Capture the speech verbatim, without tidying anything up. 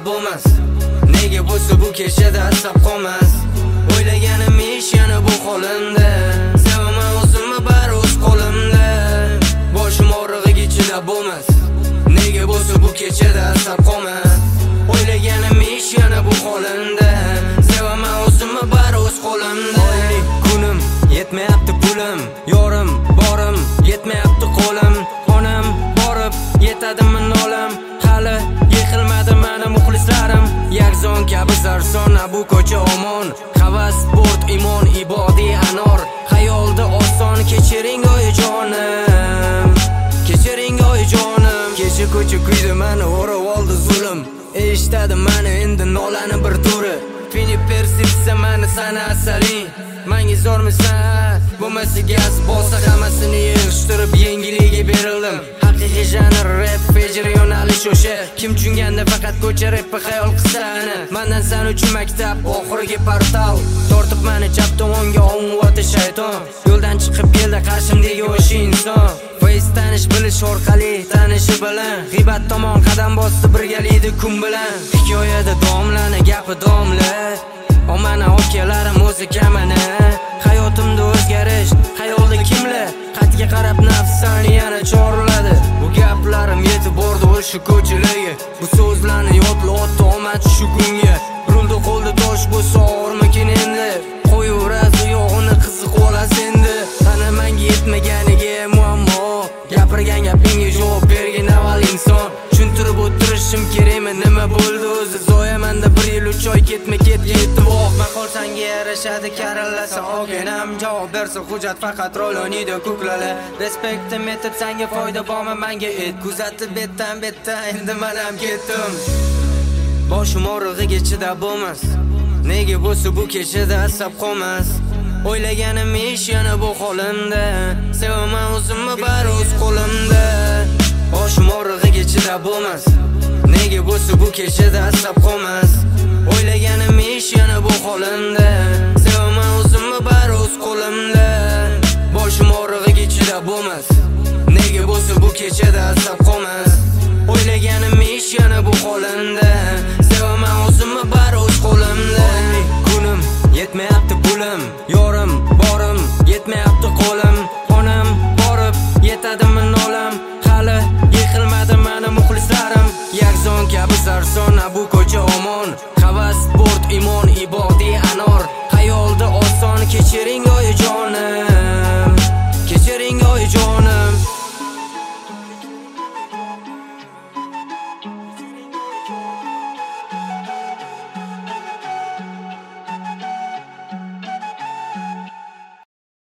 bo'lmas. Nega bo'lsa bu kechada asab qolmas. O'ylaganim ish yana bu holimda. Sevaman o'zimni bari o'z qo'limda. Boshim og'rig'iga chidab bo'lmas. Nega bo'lsa bu kechada asab qolmas. O'ylaganim ish yana bu holimda. Sevaman o'zimni bari o'z qo'limda. Oylik kunim yetmayapti pulim, yorim borim yetmayapti qo'lim. Onam borib yetadimi nolam, hali yiqilmadi mana muxlislarim. Yakzon kabi zarsona bu ko'cha omon. Havas sport imon ibodiy anor. Xayolda oson kechiring oyijonim, kechiring oyijonim. Kecha ko'cha kuydi mani o'rab oldi zulm. Eshitadi mani endi nolani bir turi. Fini persipsa mani sana asaling. Menga zo'rmisan? Bo'lmasa gaz bo'lsa hammasini yig'ishtirib yengiliga berildim. Haqiqiy janr rap fejr yo'nalish o'sha. Kim tushunganda faqat ko'cha rappi xayol qilsani. Mendan san uchun maktab oxirgi portal. Tortib mani chap tomonga o'ng'oti shayton. Yo'ldan chiqib keldi qarshimdagi o'sha inson. Face tanish bilish orqali tanishi bilan g'iybat tomon qadam bosdi birgalikda kun bilan. Hikoyada domlani gapi domla. O mana okalarim o'zi kamana. Hayotimda o'zgarish, xayolda kimlar? Qatga qarab nafsani yana chorladi. Bu gaplarim yetib bordi o'sha ko'chalarga. Bu so'zlarni yodla otdi omad shu kunga. Rulda qo'lda tosh bo'lsa og'irmikin endi. Qo'yaveradi oyog'ini qiziq olas endi. Ana menga yetmaganiga muammo. Gapirgan gapingga javob bergin avval inson. Tushuntirib o'tirishim kerakmi nima bo'ldi o'zi? Zoyamanda bir yil uch oy ketma ket yetib oq. Maqol senga yarashadi karallasa ogenam. Javob bersa hujjat faqat rol o'ynaydi ko'klala. Respektim etib senga foyda bormi menga et. Kuzatib betdan betdan endi men ham ketdim. Boshim og'rig'iga chidab bo'lmas. Nega bo'lsa bu kechada asab qolmas. O'ylaganim ish yana bu holimda. Sevaman o'zimni bari o'z qo'limda. Boshim og'rig'iga chidab bo'lmas. Nega bo'lsa bu kechada asab qolmas. O'ylaganim ish yana bu holimda. Sevaman o'zimni bari o'z qo'limda. Boshim og'rig'iga chidab bo'lmas. Nega bo'lsa bu kechada asab qolmas. O'ylaganim ish yana bu holimda. Sevaman o'zimni bari o'z qo'limda. Kunim yetmayapti pulim, yorim borim yetmayapti qo'lim. Onam borib yetadimi nolam, hali yiqilmadi mana muxlislarim. Yakzon kabi zarsona bu ko'cha omon. Havas sport imon ibodiy anor. Xayolda oson kechiring oyijonim.